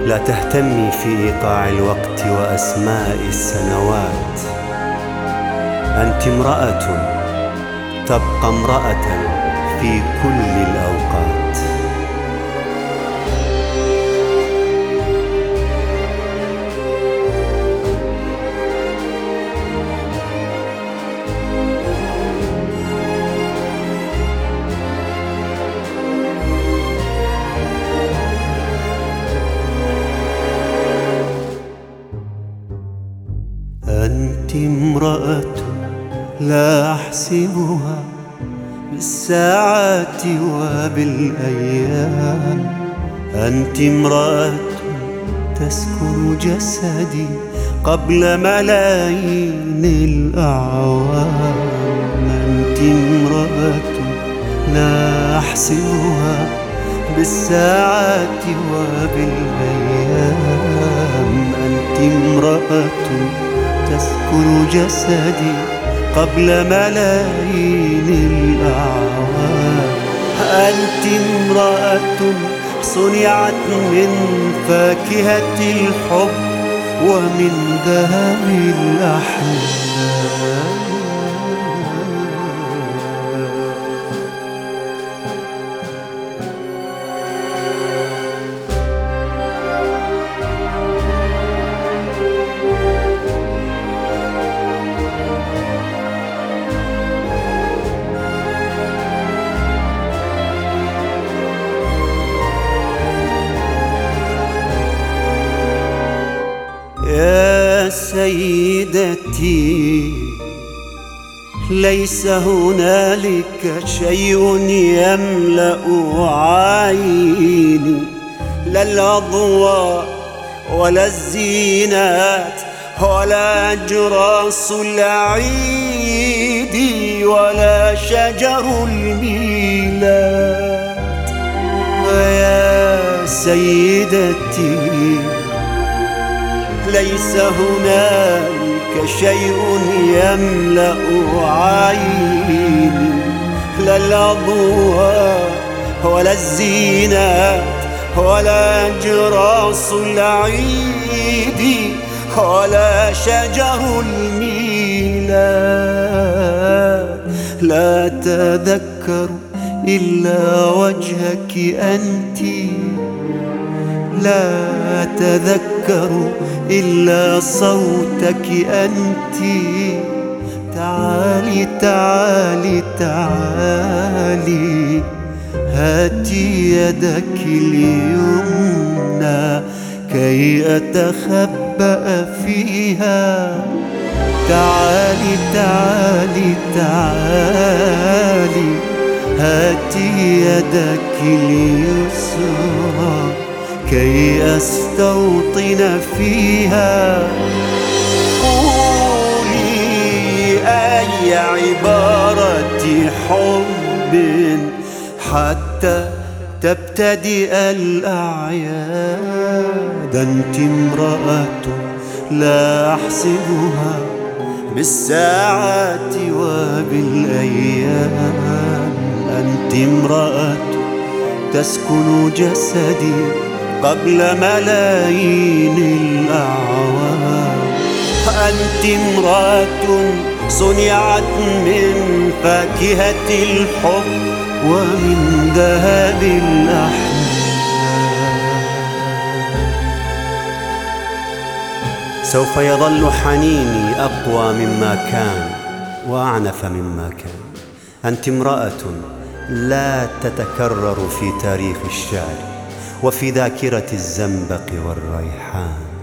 لا تهتمي في إيقاع الوقت وأسماء السنوات. أنت امرأة تبقى امرأة في كل الأوقات. أنت امرأة لا أحسبها بالساعات وبالأيام. أنت امرأة تسكن جسدي قبل ملايين الأعوام. أنت امرأة لا أحسبها بالساعات وبالأيام. أنت امرأة تسكن جسدي قبل ملايين الأعوام. أنت امرأة صنعت من فاكهة الحب ومن ذهب الأحلام. يا سيدتي، ليس هنالك شيء يملأ عيني، لا الأضواء ولا الزينات ولا أجراس العيد ولا شجر الميلاد. ويا سيدتي، ليس هنالك شيء يملأ عيني، لا الأضواء ولا الزينات ولا أجراس العيد ولا شجر الميلاد. لا أتذكر إلا وجهك أنت، لا أتذكر إلا صوتك أنت. تعالي تعالي تعالي، هاتي يدك اليمنى كي أتخبأ فيها. تعالي تعالي تعالي، هاتي يدك اليسرى كي أستوطن فيها. قولي أي عبارة حب حتى تبتدئ الأعياد. أنت امرأة لا أحسبها بالساعات وبالأيام. أنت امرأة تسكن جسدي قبل ملايين الأعوام. أنت امرأة صنعت من فاكهة الحب ومن ذهب الأحلام. سوف يظل حنيني أقوى مما كان وأعنف مما كان. أنت امرأة لا تتكرر في تاريخ الشعر وفي ذاكرة الزنبق والريحان.